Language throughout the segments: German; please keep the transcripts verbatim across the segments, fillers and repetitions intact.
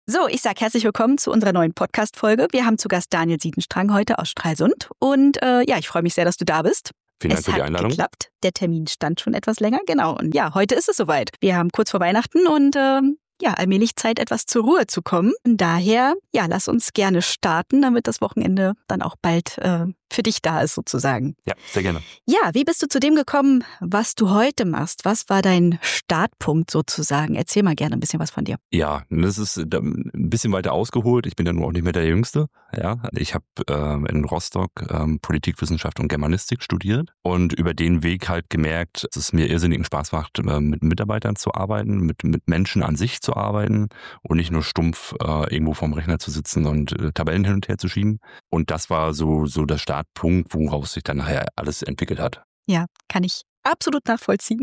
So, ich sage herzlich willkommen zu unserer neuen Podcast-Folge. Wir haben zu Gast Daniel Siedenstrang heute aus Stralsund. Und äh, ja, ich freue mich sehr, dass du da bist. Vielen Dank für die Einladung. Es hat geklappt. Der Termin stand schon etwas länger, genau. Und ja, heute ist es soweit. Wir haben kurz vor Weihnachten und ähm, ja, allmählich Zeit, etwas zur Ruhe zu kommen. Und daher, ja, lass uns gerne starten, damit das Wochenende dann auch bald äh, für dich da ist, sozusagen. Ja, sehr gerne. Ja, wie bist du zu dem gekommen, was du heute machst? Was war dein Startpunkt sozusagen? Erzähl mal gerne ein bisschen was von dir. Ja, das ist ein bisschen weiter ausgeholt. Ich bin ja nun auch nicht mehr der Jüngste. Ja, ich habe ähm, in Rostock ähm, Politikwissenschaft und Germanistik studiert und über den Weg halt gemerkt, dass es mir irrsinnigen Spaß macht, äh, mit Mitarbeitern zu arbeiten, mit, mit Menschen an sich zu arbeiten und nicht nur stumpf äh, irgendwo vorm Rechner zu sitzen und äh, Tabellen hin und her zu schieben. Und das war so, so der Startpunkt, woraus sich dann nachher alles entwickelt hat. Ja, kann ich absolut nachvollziehen.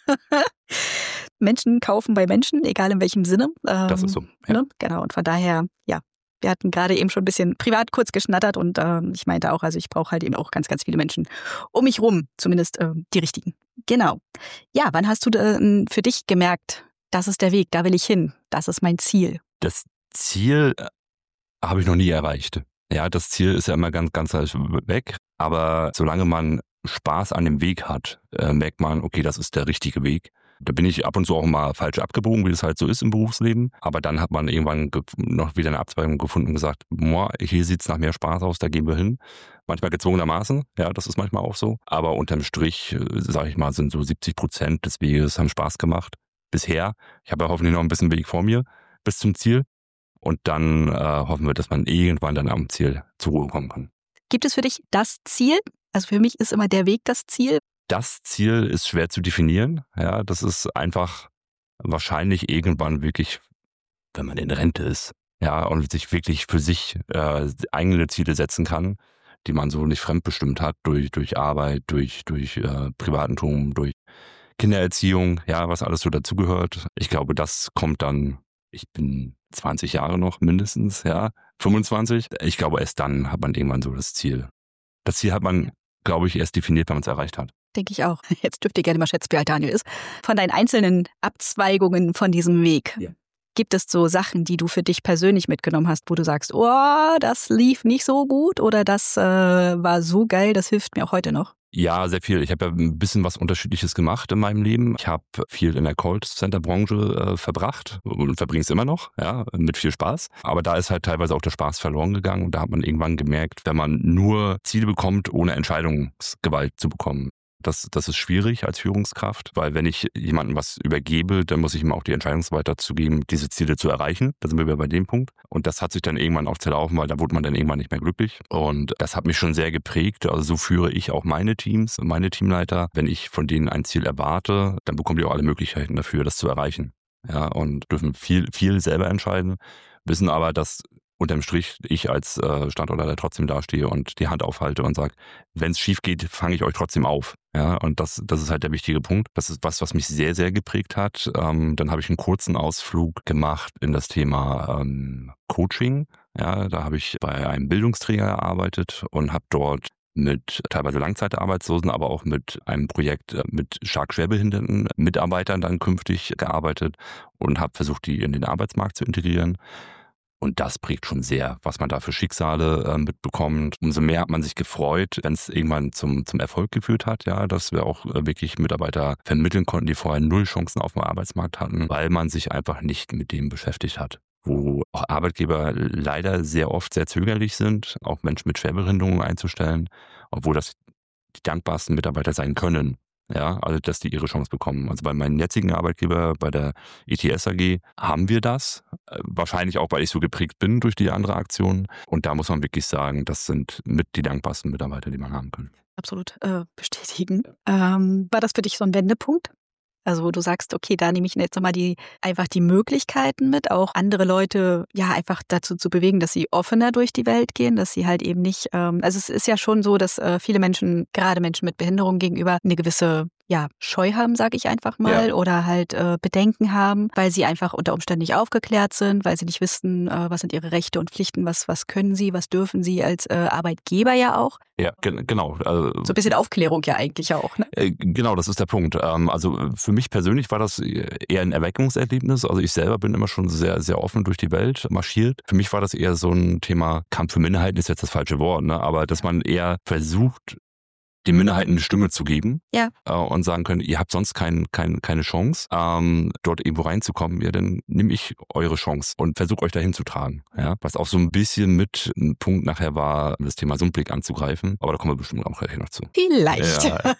Menschen kaufen bei Menschen, egal in welchem Sinne. Ähm, das ist so. Ja. Ne? Genau, und von daher, ja, wir hatten gerade eben schon ein bisschen privat kurz geschnattert und ähm, ich meinte auch, also ich brauche halt eben auch ganz, ganz viele Menschen um mich rum, zumindest ähm, die richtigen. Genau. Ja, wann hast du denn für dich gemerkt, das ist der Weg, da will ich hin, das ist mein Ziel? Das Ziel habe ich noch nie erreicht. Ja, das Ziel ist ja immer ganz, ganz weg. Aber solange man Spaß an dem Weg hat, äh, merkt man, okay, das ist der richtige Weg. Da bin ich ab und zu auch mal falsch abgebogen, wie es halt so ist im Berufsleben. Aber dann hat man irgendwann ge- noch wieder eine Abzweigung gefunden und gesagt, boah, hier sieht's nach mehr Spaß aus, da gehen wir hin. Manchmal gezwungenermaßen, ja, das ist manchmal auch so. Aber unterm Strich, sage ich mal, sind so siebzig Prozent des Weges haben Spaß gemacht. Bisher. Ich habe ja hoffentlich noch ein bisschen Weg vor mir bis zum Ziel. Und dann äh, hoffen wir, dass man irgendwann dann am Ziel zur Ruhe kommen kann. Gibt es für dich das Ziel? Also für mich ist immer der Weg das Ziel. Das Ziel ist schwer zu definieren. Ja, das ist einfach wahrscheinlich irgendwann wirklich, wenn man in Rente ist, ja, und sich wirklich für sich äh, eigene Ziele setzen kann, die man so nicht fremdbestimmt hat durch durch Arbeit, durch durch äh, Privatentum, durch Kindererziehung, ja, was alles so dazugehört. Ich glaube, das kommt dann. Ich bin zwanzig Jahre noch mindestens, ja, fünfundzwanzig. Ich glaube, erst dann hat man irgendwann so das Ziel. Das Ziel hat man, glaube ich, erst definiert, wenn man es erreicht hat. Denke ich auch. Jetzt dürft ihr gerne mal schätzen, wie alt Daniel ist. Von deinen einzelnen Abzweigungen von diesem Weg, ja. Gibt es so Sachen, die du für dich persönlich mitgenommen hast, wo du sagst, oh, das lief nicht so gut oder das äh, war so geil, das hilft mir auch heute noch? Ja, sehr viel. Ich habe ja ein bisschen was Unterschiedliches gemacht in meinem Leben. Ich habe viel in der Callcenter-Branche äh, verbracht und verbringe es immer noch, ja, mit viel Spaß. Aber da ist halt teilweise auch der Spaß verloren gegangen und da hat man irgendwann gemerkt, wenn man nur Ziele bekommt, ohne Entscheidungsgewalt zu bekommen. Das, das ist schwierig als Führungskraft, weil wenn ich jemandem was übergebe, dann muss ich ihm auch die Entscheidungsgewalt dazu geben, diese Ziele zu erreichen. Da sind wir wieder bei dem Punkt. Und das hat sich dann irgendwann auch zerlaufen, weil da wurde man dann irgendwann nicht mehr glücklich. Und das hat mich schon sehr geprägt. Also so führe ich auch meine Teams, meine Teamleiter. Wenn ich von denen ein Ziel erwarte, dann bekommen die auch alle Möglichkeiten dafür, das zu erreichen. Ja, und dürfen viel, viel selber entscheiden, wissen aber, dass unterm Strich ich als äh, Standortleiter trotzdem dastehe und die Hand aufhalte und sage, wenn es schief geht, fange ich euch trotzdem auf. Ja, und das, das ist halt der wichtige Punkt. Das ist was, was mich sehr, sehr geprägt hat. Ähm, dann habe ich einen kurzen Ausflug gemacht in das Thema ähm, Coaching. Ja, da habe ich bei einem Bildungsträger gearbeitet und habe dort mit teilweise Langzeitarbeitslosen, aber auch mit einem Projekt mit stark schwerbehinderten Mitarbeitern dann künftig gearbeitet und habe versucht, die in den Arbeitsmarkt zu integrieren. Und das prägt schon sehr, was man da für Schicksale äh, mitbekommt. Umso mehr hat man sich gefreut, wenn es irgendwann zum, zum Erfolg geführt hat, ja, dass wir auch äh, wirklich Mitarbeiter vermitteln konnten, die vorher null Chancen auf dem Arbeitsmarkt hatten, weil man sich einfach nicht mit dem beschäftigt hat. Wo auch Arbeitgeber leider sehr oft sehr zögerlich sind, auch Menschen mit Schwerbehinderungen einzustellen, obwohl das die dankbarsten Mitarbeiter sein können. Ja, also dass die ihre Chance bekommen. Also bei meinem jetzigen Arbeitgeber, bei der E T S A G, haben wir das. Wahrscheinlich auch, weil ich so geprägt bin durch die andere Aktion. Und da muss man wirklich sagen, das sind mit die dankbarsten Mitarbeiter, die man haben kann. Absolut äh, bestätigen. Ähm, war das für dich so ein Wendepunkt? Also wo du sagst, okay, da nehme ich jetzt nochmal die, einfach die Möglichkeiten mit, auch andere Leute ja einfach dazu zu bewegen, dass sie offener durch die Welt gehen, dass sie halt eben nicht, ähm, also es ist ja schon so, dass äh, viele Menschen, gerade Menschen mit Behinderung gegenüber, eine gewisse ja, Scheu haben, sage ich einfach mal, ja. oder halt äh, Bedenken haben, weil sie einfach unter Umständen nicht aufgeklärt sind, weil sie nicht wissen, äh, was sind ihre Rechte und Pflichten, was was können sie, was dürfen sie als äh, Arbeitgeber ja auch. Ja, ge- genau. Also, so ein bisschen Aufklärung ja eigentlich auch, ne? Äh, genau, das ist der Punkt. Ähm, also für mich persönlich war das eher ein Erweckungserlebnis. Also ich selber bin immer schon sehr, sehr offen durch die Welt marschiert. Für mich war das eher so ein Thema, Kampf für Minderheiten ist jetzt das falsche Wort, ne? Aber dass man eher versucht, den Minderheiten eine Stimme zu geben, ja. äh, und sagen können, ihr habt sonst kein, kein, keine Chance, ähm, dort irgendwo reinzukommen, ja, dann nehme ich eure Chance und versuche euch dahin zu tragen. Ja? Was auch so ein bisschen mit ein Punkt nachher war, das Thema Sumpblick anzugreifen, aber da kommen wir bestimmt auch gleich noch zu. Vielleicht. Ja.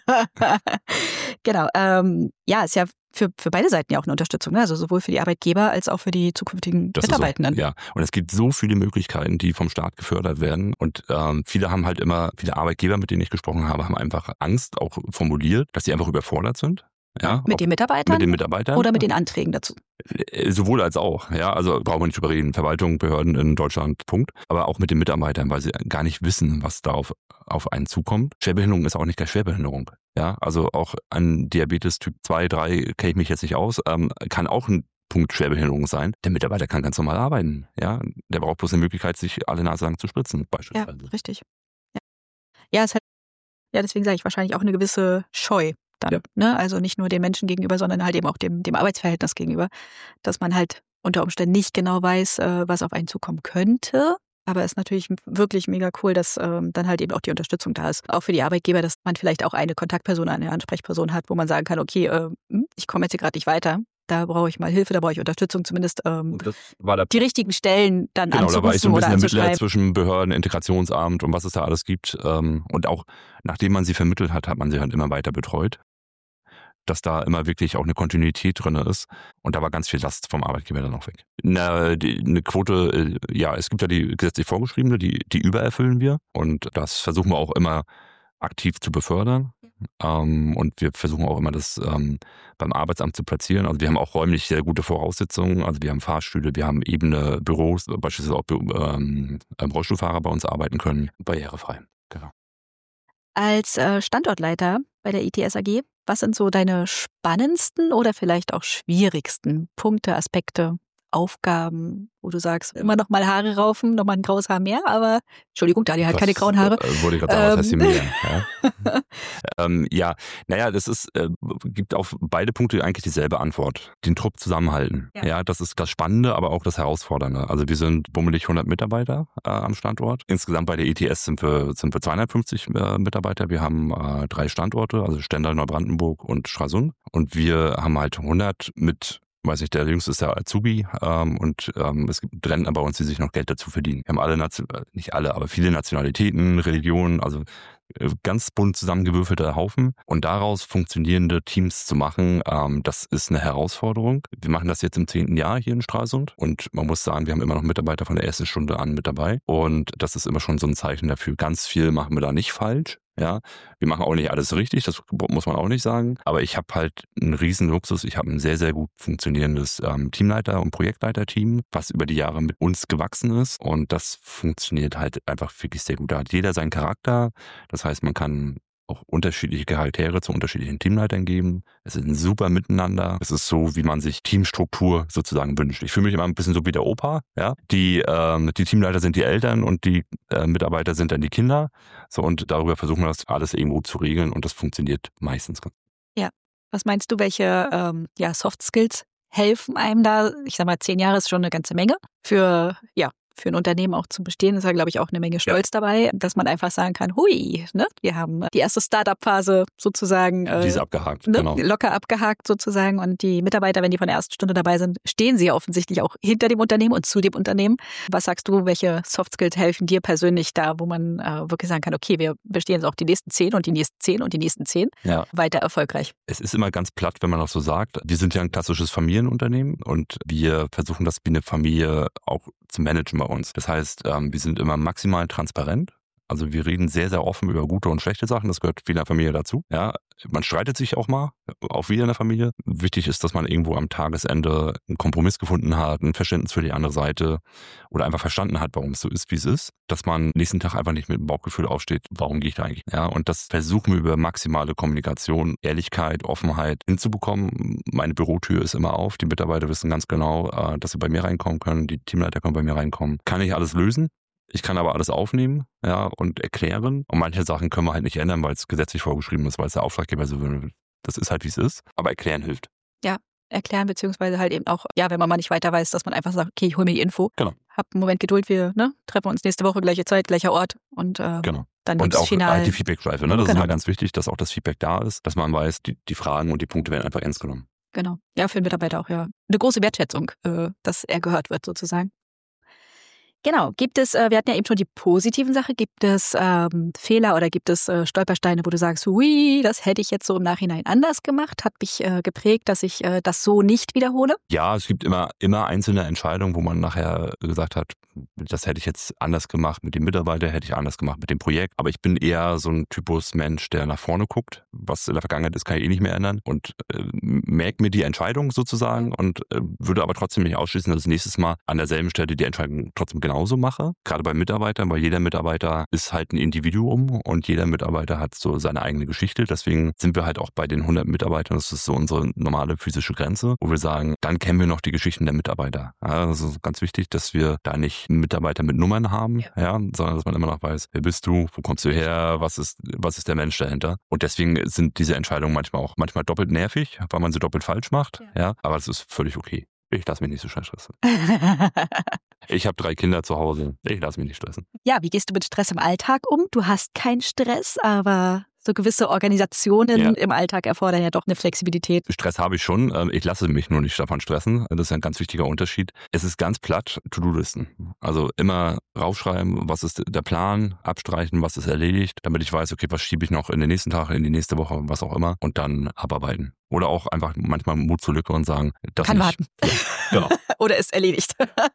Genau. Ähm, ja, ist ja für, für beide Seiten ja auch eine Unterstützung, ne? Also sowohl für die Arbeitgeber als auch für die zukünftigen das Mitarbeitenden. So, ja, und es gibt so viele Möglichkeiten, die vom Staat gefördert werden. Und ähm, viele haben halt immer, viele Arbeitgeber, mit denen ich gesprochen habe, haben einfach Angst auch formuliert, dass sie einfach überfordert sind. Ja, mit den Mitarbeitern? Mit den Mitarbeitern. Oder mit den Anträgen dazu? Sowohl als auch, ja, also brauchen wir nicht drüber reden. Verwaltung, Behörden in Deutschland, Punkt. Aber auch mit den Mitarbeitern, weil sie gar nicht wissen, was da auf, auf einen zukommt. Schwerbehinderung ist auch nicht gleich Schwerbehinderung. Ja, also auch an Diabetes Typ zwei, drei kenne ich mich jetzt nicht aus, ähm, kann auch ein Punkt Schwerbehinderung sein. Der Mitarbeiter kann ganz normal arbeiten. Ja, der braucht bloß eine Möglichkeit, sich alle Nase lang zu spritzen, beispielsweise. Ja, richtig. Ja, ja, es hat, ja deswegen sage ich wahrscheinlich auch eine gewisse Scheu. Dann, ja. ne? Also nicht nur den Menschen gegenüber, sondern halt eben auch dem, dem Arbeitsverhältnis gegenüber, dass man halt unter Umständen nicht genau weiß, äh, was auf einen zukommen könnte. Aber es ist natürlich wirklich mega cool, dass ähm, dann halt eben auch die Unterstützung da ist. Auch für die Arbeitgeber, dass man vielleicht auch eine Kontaktperson, eine Ansprechperson hat, wo man sagen kann, okay, äh, ich komme jetzt hier gerade nicht weiter. Da brauche ich mal Hilfe, da brauche ich Unterstützung, zumindest ähm, das war der die richtigen Stellen dann genau, anzurufen da war ich so ein bisschen oder der Mittler zwischen Behörden, Integrationsamt und was es da alles gibt. Ähm, und auch nachdem man sie vermittelt hat, hat man sie halt immer weiter betreut. Dass da immer wirklich auch eine Kontinuität drin ist. Und da war ganz viel Last vom Arbeitgeber dann auch weg. Eine, die, eine Quote, ja, es gibt ja die gesetzlich vorgeschriebene, die, die übererfüllen wir. Und das versuchen wir auch immer aktiv zu befördern. Ähm, und wir versuchen auch immer das ähm, beim Arbeitsamt zu platzieren. Also wir haben auch räumlich sehr gute Voraussetzungen. Also wir haben Fahrstühle, wir haben ebene Büros, beispielsweise auch ähm, Rollstuhlfahrer bei uns arbeiten können. Barrierefrei, genau. Als äh, Standortleiter bei der I T S A G, was sind so deine spannendsten oder vielleicht auch schwierigsten Punkte, Aspekte, Aufgaben, wo du sagst, immer noch mal Haare raufen, noch mal ein graues Haar mehr, aber Entschuldigung, Daniel hat was, keine grauen Haare. Äh, wollte ich gerade sagen, ähm. was heißt hier mehr? Ja, ähm, ja naja, das ist, äh, gibt auf beide Punkte eigentlich dieselbe Antwort. Den Trupp zusammenhalten. Ja. ja, das ist das Spannende, aber auch das Herausfordernde. Also wir sind bummelig hundert Mitarbeiter äh, am Standort. Insgesamt bei der I T S sind wir, sind wir zweihundertfünfzig äh, Mitarbeiter. Wir haben äh, drei Standorte, also Stendal, Neubrandenburg und Stralsund. Und wir haben halt hundert mit weiß nicht, der jüngste ist der Azubi ähm, und ähm, es gibt Rentner bei uns, die sich noch Geld dazu verdienen. Wir haben alle, Nation- nicht alle, aber viele Nationalitäten, Religionen, also ganz bunt zusammengewürfelter Haufen. Und daraus funktionierende Teams zu machen, ähm, das ist eine Herausforderung. Wir machen das jetzt im zehnten Jahr hier in Stralsund und man muss sagen, wir haben immer noch Mitarbeiter von der ersten Stunde an mit dabei. Und das ist immer schon so ein Zeichen dafür. Ganz viel machen wir da nicht falsch. Ja, wir machen auch nicht alles richtig, das muss man auch nicht sagen. Aber ich habe halt einen riesen Luxus. Ich habe ein sehr, sehr gut funktionierendes ähm, Teamleiter- und Projektleiterteam, was über die Jahre mit uns gewachsen ist. Und das funktioniert halt einfach wirklich sehr gut. Da hat jeder seinen Charakter. Das heißt, man kann auch unterschiedliche Charaktere zu unterschiedlichen Teamleitern geben. Es ist ein super Miteinander. Es ist so, wie man sich Teamstruktur sozusagen wünscht. Ich fühle mich immer ein bisschen so wie der Opa. Ja? Die, ähm, die Teamleiter sind die Eltern und die äh, Mitarbeiter sind dann die Kinder. So, und darüber versuchen wir das alles irgendwo zu regeln und das funktioniert meistens ganz. Ja, was meinst du, welche ähm, ja, Soft Skills helfen einem da? Ich sag mal, zehn Jahre ist schon eine ganze Menge für, ja, für ein Unternehmen auch zu bestehen, ist ja, glaube ich, auch eine Menge Stolz ja. dabei, dass man einfach sagen kann, hui, ne, wir haben die erste Start-up-Phase sozusagen die ist abgehakt, ne, genau. locker abgehakt sozusagen und die Mitarbeiter, wenn die von der ersten Stunde dabei sind, stehen sie ja offensichtlich auch hinter dem Unternehmen und zu dem Unternehmen. Was sagst du, welche Soft Skills helfen dir persönlich da, wo man äh, wirklich sagen kann, okay, wir bestehen jetzt auch die nächsten zehn und die nächsten zehn und die nächsten zehn ja. weiter erfolgreich? Es ist immer ganz platt, wenn man das so sagt. Wir sind ja ein klassisches Familienunternehmen und wir versuchen das wie eine Familie auch zu managen bei uns. Das heißt, wir sind immer maximal transparent. Also wir reden sehr, sehr offen über gute und schlechte Sachen. Das gehört viel in der Familie dazu. Ja, man streitet sich auch mal, auch wieder in der Familie. Wichtig ist, dass man irgendwo am Tagesende einen Kompromiss gefunden hat, ein Verständnis für die andere Seite oder einfach verstanden hat, warum es so ist, wie es ist. Dass man nächsten Tag einfach nicht mit dem Bauchgefühl aufsteht, warum gehe ich da eigentlich? Ja, und das versuchen wir über maximale Kommunikation, Ehrlichkeit, Offenheit hinzubekommen. Meine Bürotür ist immer auf. Die Mitarbeiter wissen ganz genau, dass sie bei mir reinkommen können. Die Teamleiter können bei mir reinkommen. Kann ich alles lösen? Ich kann aber alles aufnehmen, ja, und erklären. Und manche Sachen können wir halt nicht ändern, weil es gesetzlich vorgeschrieben ist, weil es der Auftraggeber so will. Das ist halt, wie es ist. Aber erklären hilft. Ja, erklären, beziehungsweise halt eben auch, ja, wenn man mal nicht weiter weiß, dass man einfach sagt, okay, ich hole mir die Info. Genau. Hab einen Moment Geduld, wir ne, treffen uns nächste Woche, gleiche Zeit, gleicher Ort. Und äh, genau. dann und auch final halt die Feedback-Schleife. Ne? Das genau. ist mal ganz wichtig, dass auch das Feedback da ist, dass man weiß, die, die Fragen und die Punkte werden einfach ernst genommen. Genau. Ja, für den Mitarbeiter auch, ja. Eine große Wertschätzung, äh, dass er gehört wird, sozusagen. Genau. Gibt es, äh, wir hatten ja eben schon die positiven Sachen, gibt es ähm, Fehler oder gibt es äh, Stolpersteine, wo du sagst, ui, das hätte ich jetzt so im Nachhinein anders gemacht, hat mich äh, geprägt, dass ich äh, das so nicht wiederhole? Ja, es gibt immer, immer einzelne Entscheidungen, wo man nachher gesagt hat, das hätte ich jetzt anders gemacht mit dem Mitarbeiter, hätte ich anders gemacht mit dem Projekt. Aber ich bin eher so ein Typus Mensch, der nach vorne guckt. Was in der Vergangenheit ist, kann ich eh nicht mehr ändern. Und äh, merke mir die Entscheidung sozusagen und äh, würde aber trotzdem nicht ausschließen, dass ich nächstes Mal an derselben Stelle die Entscheidung trotzdem genauso mache. Gerade bei Mitarbeitern, weil jeder Mitarbeiter ist halt ein Individuum und jeder Mitarbeiter hat so seine eigene Geschichte. Deswegen sind wir halt auch bei den hundert Mitarbeitern, das ist so unsere normale physische Grenze, wo wir sagen, dann kennen wir noch die Geschichten der Mitarbeiter. Ja, das ist ganz wichtig, dass wir da nicht Mitarbeiter mit Nummern haben, ja. Ja, sondern dass man immer noch weiß, wer bist du, wo kommst du her, was ist, was ist der Mensch dahinter. Und deswegen sind diese Entscheidungen manchmal auch manchmal doppelt nervig, weil man sie doppelt falsch macht. Ja, ja, aber das ist völlig okay. Ich lasse mich nicht so schnell stressen. Ich habe drei Kinder zu Hause. Ich lasse mich nicht stressen. Ja, wie gehst du mit Stress im Alltag um? Du hast keinen Stress, aber so gewisse Organisationen ja. im Alltag erfordern ja doch eine Flexibilität. Stress habe ich schon. Ich lasse mich nur nicht davon stressen. Das ist ein ganz wichtiger Unterschied. Es ist ganz platt, To-Do-Listen. Also immer raufschreiben, was ist der Plan, abstreichen, was ist erledigt, damit ich weiß, okay, was schiebe ich noch in den nächsten Tag, in die nächste Woche, was auch immer und dann abarbeiten. Oder auch einfach manchmal Mut zur Lücke und sagen, das kann nicht. warten. Ja, genau. Oder ist erledigt.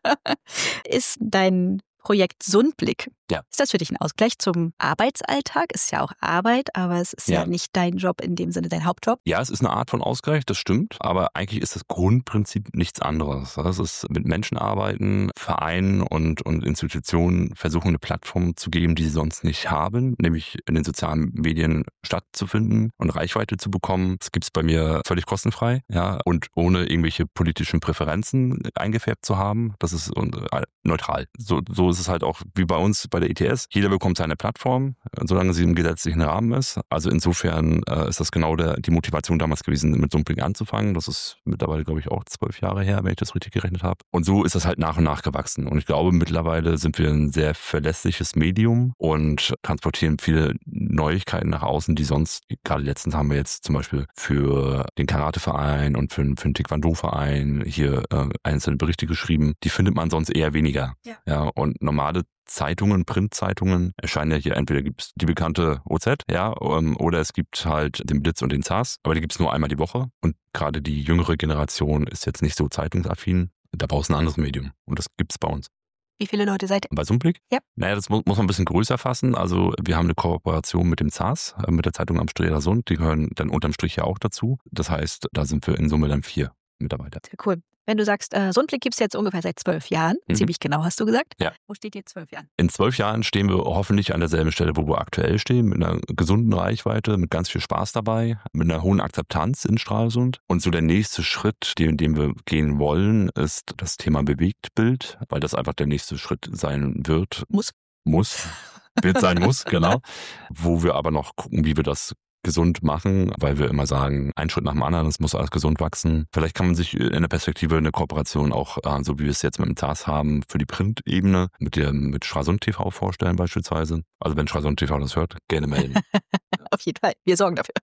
Ist dein Projekt Sundblick. Ja. Ist das für dich ein Ausgleich zum Arbeitsalltag? Ist ja auch Arbeit, aber es ist ja. ja nicht dein Job in dem Sinne, dein Hauptjob. Ja, es ist eine Art von Ausgleich, das stimmt. Aber eigentlich ist das Grundprinzip nichts anderes. Das ist mit Menschen arbeiten, Vereinen und, und Institutionen versuchen, eine Plattform zu geben, die sie sonst nicht haben, nämlich in den sozialen Medien stattzufinden und Reichweite zu bekommen. Das gibt es bei mir völlig kostenfrei, ja, und ohne irgendwelche politischen Präferenzen eingefärbt zu haben. Das ist neutral. So, so ist es halt auch wie bei uns bei der I T S. Jeder bekommt seine Plattform, solange sie im gesetzlichen Rahmen ist. Also insofern äh, ist das genau der, die Motivation damals gewesen, mit Sundblick anzufangen. Das ist mittlerweile, glaube ich, auch zwölf Jahre her, wenn ich das richtig gerechnet habe. Und so ist das halt nach und nach gewachsen. Und ich glaube, mittlerweile sind wir ein sehr verlässliches Medium und transportieren viele Neuigkeiten nach außen, die sonst, gerade letztens haben wir jetzt zum Beispiel für den Karateverein und für, für den Taekwondo-Verein hier äh, einzelne Berichte geschrieben. Die findet man sonst eher weniger. Ja. Ja, und normale Zeitungen, Printzeitungen erscheinen ja hier, entweder gibt es die bekannte O Z, ja, oder es gibt halt den Blitz und den Z A S, aber die gibt es nur einmal die Woche und gerade die jüngere Generation ist jetzt nicht so zeitungsaffin, da brauchst du ein anderes Medium und das gibt es bei uns. Wie viele Leute seid ihr? Bei Sundblick? Ja. Naja, das muss, muss man ein bisschen größer fassen. Also wir haben eine Kooperation mit dem Z A S, mit der Zeitung am Strehler Sund, die gehören dann unterm Strich ja auch dazu. Das heißt, da sind wir in Summe dann vier Mitarbeiter. Sehr cool. Wenn du sagst, äh, Sundblick gibt es jetzt ungefähr seit zwölf Jahren, mhm. ziemlich genau hast du gesagt. Ja. Wo steht ihr in zwölf Jahren? In zwölf Jahren stehen wir hoffentlich an derselben Stelle, wo wir aktuell stehen, mit einer gesunden Reichweite, mit ganz viel Spaß dabei, mit einer hohen Akzeptanz in Stralsund. Und so der nächste Schritt, den, den wir gehen wollen, ist das Thema Bewegtbild, weil das einfach der nächste Schritt sein wird. Muss. Muss. Wird sein muss, genau. Wo wir aber noch gucken, wie wir das gesund machen, weil wir immer sagen, ein Schritt nach dem anderen, es muss alles gesund wachsen. Vielleicht kann man sich in der Perspektive eine Kooperation auch, so wie wir es jetzt mit dem Z A S haben, für die Printebene mit der mit Stralsund T V vorstellen beispielsweise. Also wenn Stralsund T V das hört, gerne melden. Auf jeden Fall, wir sorgen dafür.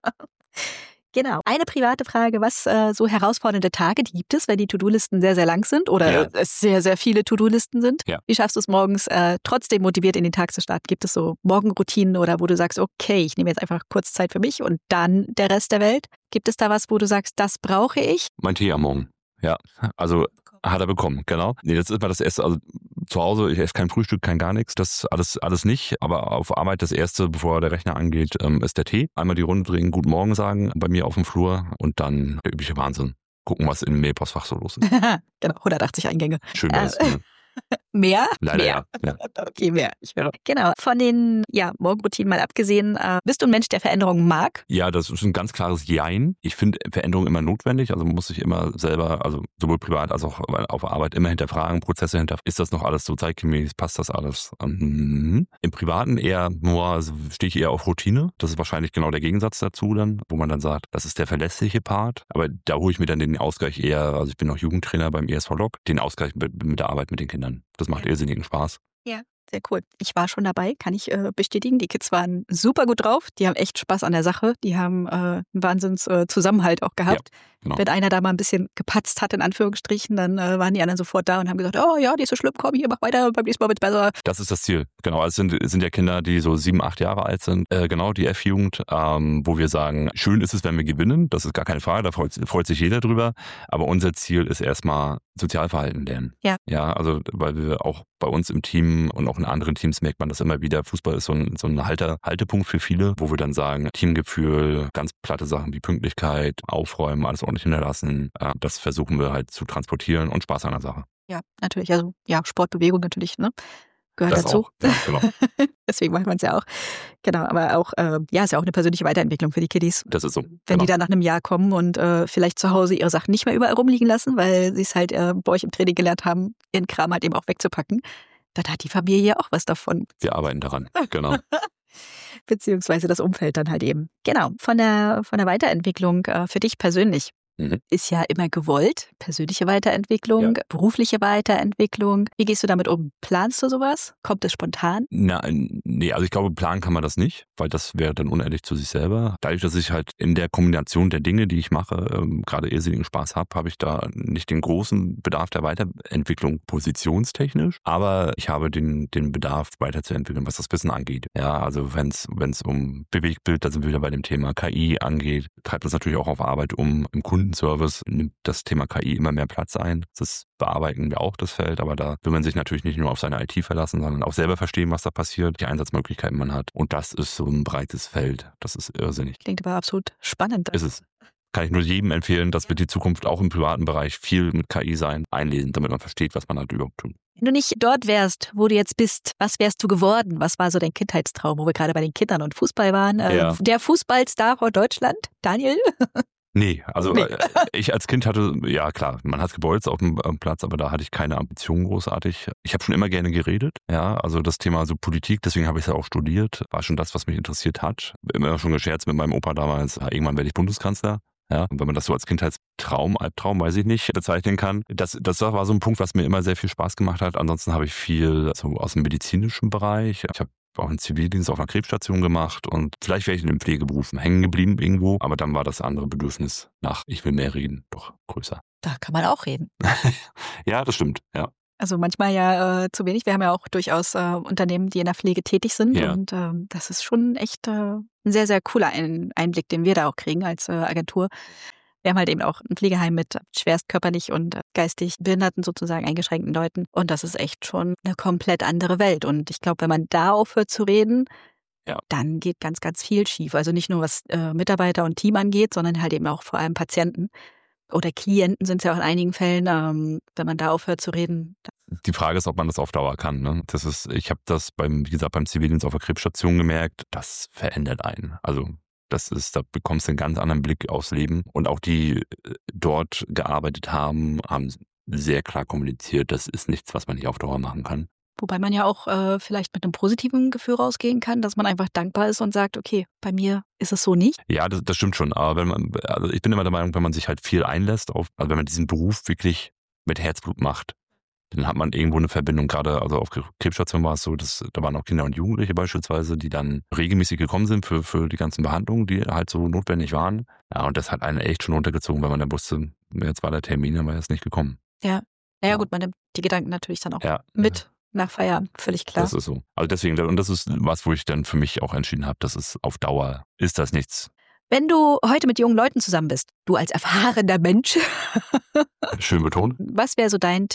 Genau. Eine private Frage, was äh, so herausfordernde Tage gibt es, wenn die To-Do-Listen sehr, sehr lang sind oder ja. es sehr, sehr viele To-Do-Listen sind? Ja. Wie schaffst du es morgens äh, trotzdem motiviert in den Tag zu starten? Gibt es so Morgenroutinen oder wo du sagst, okay, ich nehme jetzt einfach kurz Zeit für mich und dann der Rest der Welt? Gibt es da was, wo du sagst, das brauche ich? Mein Tee am Morgen, ja. Also hat er bekommen, genau. Nee, das ist immer das Erste. Also zu Hause, ich esse kein Frühstück, kein gar nichts, das alles, alles nicht. Aber auf Arbeit das Erste, bevor der Rechner angeht, ist der Tee. Einmal die Runde drehen, Guten Morgen sagen bei mir auf dem Flur und dann der übliche Wahnsinn. Gucken, was im Mailpostfach so los ist. Genau, hundertachtzig Eingänge. Schön wär's. Äh, Mehr? Leider mehr. ja. ja. Okay, mehr. Ich höre. Genau. Von den ja, Morgenroutinen mal abgesehen, äh, bist du ein Mensch, der Veränderungen mag? Ja, das ist ein ganz klares Jein. Ich finde Veränderungen immer notwendig. Also man muss sich immer selber, also sowohl privat als auch auf Arbeit immer hinterfragen, Prozesse hinterfragen. Ist das noch alles so zeitgemäß? Passt das alles? Mhm. Im Privaten eher nur, also stehe ich eher auf Routine. Das ist wahrscheinlich genau der Gegensatz dazu dann, wo man dann sagt, das ist der verlässliche Part. Aber da hole ich mir dann den Ausgleich eher, also ich bin auch Jugendtrainer beim E S V Lok, den Ausgleich mit, mit der Arbeit mit den Kindern. Das macht irrsinnigen Spaß. Ja, sehr cool. Ich war schon dabei, kann ich äh, bestätigen. Die Kids waren super gut drauf. Die haben echt Spaß an der Sache. Die haben äh, einen Wahnsinns äh, Zusammenhalt auch gehabt. Ja, genau. Wenn einer da mal ein bisschen gepatzt hat, in Anführungsstrichen, dann äh, waren die anderen sofort da und haben gesagt, oh ja, die ist so schlimm, komm hier, mach weiter, beim nächsten Mal wird's besser. Das ist das Ziel, genau. Es sind, sind ja Kinder, die so sieben, acht Jahre alt sind, äh, genau, die F-Jugend, ähm, wo wir sagen, schön ist es, wenn wir gewinnen, das ist gar keine Frage, da freut, freut sich jeder drüber, aber unser Ziel ist erstmal Sozialverhalten lernen. Ja. Ja, also weil wir auch bei uns im Team und auch in anderen Teams merkt man das immer wieder, Fußball ist so ein, so ein Halter, Haltepunkt für viele, wo wir dann sagen, Teamgefühl, ganz platte Sachen wie Pünktlichkeit, Aufräumen, alles ordentlich hinterlassen, äh, das versuchen wir halt zu transportieren und Spaß an der Sache. Ja, natürlich, also ja, Sportbewegung natürlich, ne? Gehört das dazu. Auch. Ja, genau. Deswegen macht man es ja auch. Genau, aber auch, äh, ja, ist ja auch eine persönliche Weiterentwicklung für die Kiddies. Das ist so. Wenn genau. die dann nach einem Jahr kommen und äh, vielleicht zu Hause ihre Sachen nicht mehr überall rumliegen lassen, weil sie es halt äh, bei euch im Training gelernt haben, ihren Kram halt eben auch wegzupacken, dann hat die Familie ja auch was davon. Wir arbeiten daran, genau. Beziehungsweise das Umfeld dann halt eben. Genau, von der, von der Weiterentwicklung äh, für dich persönlich. Mhm. Ist ja immer gewollt. Persönliche Weiterentwicklung, ja. Berufliche Weiterentwicklung. Wie gehst du damit um? Planst du sowas? Kommt es spontan? Na, nee, also ich glaube, planen kann man das nicht, weil das wäre dann unehrlich zu sich selber. Dadurch, dass ich halt in der Kombination der Dinge, die ich mache, ähm, gerade irrsinnigen Spaß habe, habe ich da nicht den großen Bedarf der Weiterentwicklung positionstechnisch, aber ich habe den, den Bedarf weiterzuentwickeln, was das Wissen angeht. Ja, also wenn es wenn es um Bewegtbild, da sind wir wieder bei dem Thema K I angeht, treibt das natürlich auch auf Arbeit um. Im Kundenservice nimmt das Thema K I immer mehr Platz ein. Das bearbeiten wir auch, das Feld, aber da will man sich natürlich nicht nur auf seine I T verlassen, sondern auch selber verstehen, was da passiert, die Einsatzmöglichkeiten man hat. Und das ist so ein breites Feld. Das ist irrsinnig. Klingt aber absolut spannend. Ist es. Kann ich nur jedem empfehlen, dass wird die Zukunft auch im privaten Bereich viel mit K I sein, einlesen, damit man versteht, was man halt überhaupt tut. Wenn du nicht dort wärst, wo du jetzt bist, was wärst du geworden? Was war so dein Kindheitstraum, wo wir gerade bei den Kindern und Fußball waren? Ja. Der Fußballstar von Deutschland, Daniel? Nee, also nee. Ich als Kind hatte, ja klar, man hat gebolzt auf dem Platz, aber da hatte ich keine Ambitionen großartig. Ich habe schon immer gerne geredet, ja, also das Thema so Politik, deswegen habe ich es ja auch studiert, war schon das, was mich interessiert hat. Immer schon gescherzt mit meinem Opa damals, irgendwann werde ich Bundeskanzler. Ja, und wenn man das so als Kindheitstraum, Albtraum, weiß ich nicht, bezeichnen kann. Das, das war so ein Punkt, was mir immer sehr viel Spaß gemacht hat. Ansonsten habe ich viel so aus dem medizinischen Bereich. Ich habe auch einen Zivildienst auf einer Krebsstation gemacht und vielleicht wäre ich in den Pflegeberufen hängen geblieben irgendwo, aber dann war das andere Bedürfnis nach, ich will mehr reden, doch größer. Da kann man auch reden. Ja, das stimmt, ja. Also manchmal ja äh, zu wenig. Wir haben ja auch durchaus äh, Unternehmen, die in der Pflege tätig sind ja. und äh, das ist schon echt äh, ein sehr, sehr cooler ein Einblick, den wir da auch kriegen als äh, Agentur. Wir haben halt eben auch ein Pflegeheim mit schwerst körperlich und geistig behinderten, sozusagen eingeschränkten Leuten. Und das ist echt schon eine komplett andere Welt. Und ich glaube, wenn man da aufhört zu reden, ja. dann geht ganz, ganz viel schief. Also nicht nur was äh, Mitarbeiter und Team angeht, sondern halt eben auch vor allem Patienten. Oder Klienten sind es ja auch in einigen Fällen, ähm, wenn man da aufhört zu reden. Die Frage ist, ob man das auf Dauer kann. Ne? Das ist, ich habe das beim, wie gesagt, beim Zivildienst auf der Krebsstation gemerkt, das verändert einen. Also das ist, da bekommst du einen ganz anderen Blick aufs Leben. Und auch die dort gearbeitet haben, haben sehr klar kommuniziert, das ist nichts, was man nicht auf Dauer machen kann. Wobei man ja auch äh, vielleicht mit einem positiven Gefühl rausgehen kann, dass man einfach dankbar ist und sagt, okay, bei mir ist es so nicht. Ja, das, das stimmt schon. Aber wenn man, also ich bin immer der Meinung, wenn man sich halt viel einlässt, auf, also wenn man diesen Beruf wirklich mit Herzblut macht, dann hat man irgendwo eine Verbindung. Gerade also auf Krebsstation war es so, dass da waren auch Kinder und Jugendliche beispielsweise, die dann regelmäßig gekommen sind für, für die ganzen Behandlungen, die halt so notwendig waren. Ja, und das hat einen echt schon runtergezogen, weil man dann wusste, jetzt war der Termin, dann war jetzt nicht gekommen. Ja, naja, ja. Gut, man nimmt die Gedanken natürlich dann auch ja. mit. Nach Feierabend, völlig klar. Das ist so. Also deswegen, und das ist was, wo ich dann für mich auch entschieden habe, das ist auf Dauer, ist das nichts. Wenn du heute mit jungen Leuten zusammen bist, du als erfahrener Mensch. Schön betont. Was wäre so dein Tipp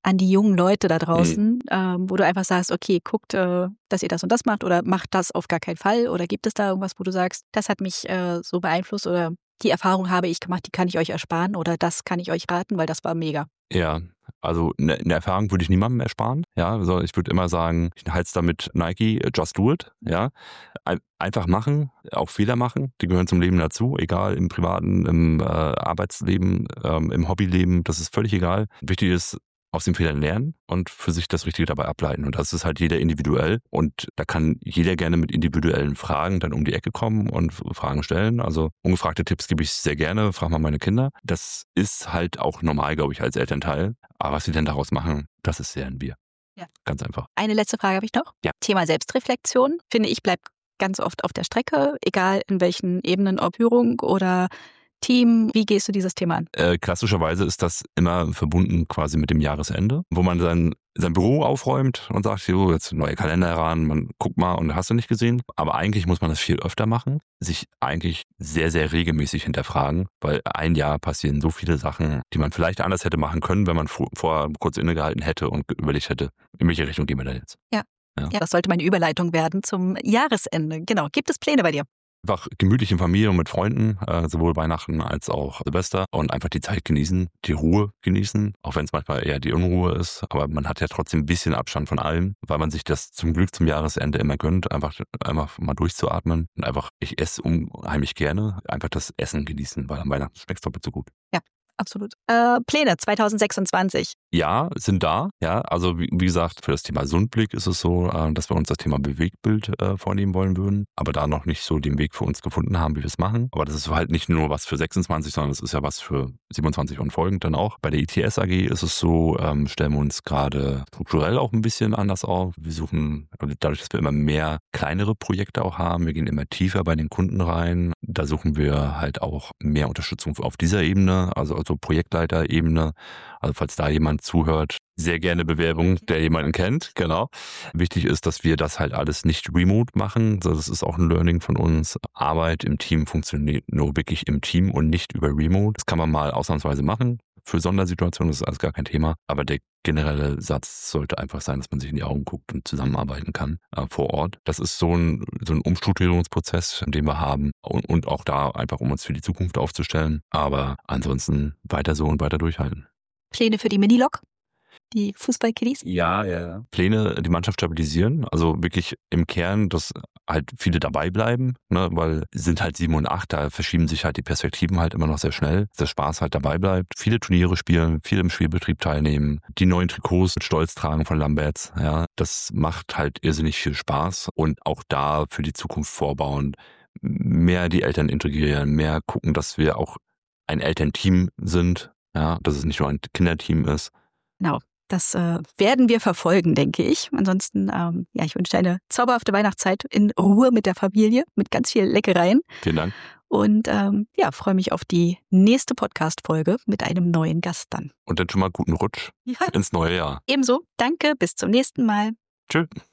an die jungen Leute da Mhm. draußen, ähm, wo du einfach sagst, okay, guckt, äh, dass ihr das und das macht oder macht das auf gar keinen Fall? Oder gibt es da irgendwas, wo du sagst, das hat mich äh, so beeinflusst oder die Erfahrung habe ich gemacht, die kann ich euch ersparen oder das kann ich euch raten, weil das war mega? Ja, also eine ne Erfahrung würde ich niemandem ersparen. Ja, also ich würde immer sagen, ich halte es damit Nike, äh, just do it. Ja, Ein, einfach machen, auch Fehler machen, die gehören zum Leben dazu, egal im privaten, im äh, Arbeitsleben, ähm, im Hobbyleben, das ist völlig egal. Wichtig ist, aus den Fehlern lernen und für sich das Richtige dabei ableiten. Und das ist halt jeder individuell. Und da kann jeder gerne mit individuellen Fragen dann um die Ecke kommen und Fragen stellen. Also ungefragte Tipps gebe ich sehr gerne. Frag mal meine Kinder. Das ist halt auch normal, glaube ich, als Elternteil. Aber was sie denn daraus machen, das ist deren Bier. Ja. Ganz einfach. Eine letzte Frage habe ich noch. Ja. Thema Selbstreflexion, finde ich, bleibt ganz oft auf der Strecke, egal in welchen Ebenen, ob Führung oder Team. Wie gehst du dieses Thema an? Äh, klassischerweise ist das immer verbunden quasi mit dem Jahresende, wo man sein, sein Büro aufräumt und sagt, jo, jetzt neue Kalender heran, man guckt mal und hast du nicht gesehen. Aber eigentlich muss man das viel öfter machen, sich eigentlich sehr, sehr regelmäßig hinterfragen, weil ein Jahr passieren so viele Sachen, die man vielleicht anders hätte machen können, wenn man vorher kurz innegehalten hätte und überlegt hätte, in welche Richtung gehen wir da jetzt. Ja. Ja. Ja, das sollte meine Überleitung werden zum Jahresende. Genau. Gibt es Pläne bei dir? Einfach gemütlich in Familie und mit Freunden, äh, sowohl Weihnachten als auch Silvester und einfach die Zeit genießen, die Ruhe genießen, auch wenn es manchmal eher die Unruhe ist, aber man hat ja trotzdem ein bisschen Abstand von allem, weil man sich das zum Glück zum Jahresende immer gönnt, einfach, einfach mal durchzuatmen und einfach, ich esse unheimlich gerne, einfach das Essen genießen, weil am Weihnachten schmeckt es doppelt so gut. Ja, absolut. Äh, Pläne zwanzig sechsundzwanzig. Ja, sind da. Ja, also wie, wie gesagt, für das Thema Sundblick ist es so, äh, dass wir uns das Thema Bewegtbild äh, vornehmen wollen würden, aber da noch nicht so den Weg für uns gefunden haben, wie wir es machen. Aber das ist halt nicht nur was für sechsundzwanzig, sondern es ist ja was für siebenundzwanzig und folgend dann auch. Bei der I T S A G ist es so, ähm, stellen wir uns gerade strukturell auch ein bisschen anders auf. Wir suchen, dadurch, dass wir immer mehr kleinere Projekte auch haben, wir gehen immer tiefer bei den Kunden rein. Da suchen wir halt auch mehr Unterstützung auf dieser Ebene, also, also Projektleiterebene. Also falls da jemand zuhört, sehr gerne Bewerbung, der jemanden kennt, genau. Wichtig ist, dass wir das halt alles nicht remote machen. Also das ist auch ein Learning von uns. Arbeit im Team funktioniert nur wirklich im Team und nicht über remote. Das kann man mal ausnahmsweise machen. Für Sondersituationen ist das alles gar kein Thema. Aber der generelle Satz sollte einfach sein, dass man sich in die Augen guckt und zusammenarbeiten kann äh, vor Ort. Das ist so ein, so ein Umstrukturierungsprozess, den wir haben und, und auch da einfach, um uns für die Zukunft aufzustellen. Aber ansonsten weiter so und weiter durchhalten. Pläne für die Minilok? Die Fußballkiddies? Ja, ja. Pläne, die Mannschaft stabilisieren, also wirklich im Kern, dass halt viele dabei bleiben, ne, weil sind halt sieben und acht, da verschieben sich halt die Perspektiven halt immer noch sehr schnell, dass der Spaß halt dabei bleibt. Viele Turniere spielen, viel im Spielbetrieb teilnehmen, die neuen Trikots mit Stolz tragen von Lamberts, ja, das macht halt irrsinnig viel Spaß und auch da für die Zukunft vorbauen, mehr die Eltern integrieren, mehr gucken, dass wir auch ein Elternteam sind, ja, dass es nicht nur ein Kinderteam ist. Genau. Das äh, werden wir verfolgen, denke ich. Ansonsten, ähm, ja, ich wünsche dir eine zauberhafte Weihnachtszeit in Ruhe mit der Familie, mit ganz viel Leckereien. Vielen Dank. Und ähm, ja, freue mich auf die nächste Podcast-Folge mit einem neuen Gast dann. Und dann schon mal guten Rutsch Ja. ins neue Jahr. Ebenso. Danke, bis zum nächsten Mal. Tschüss.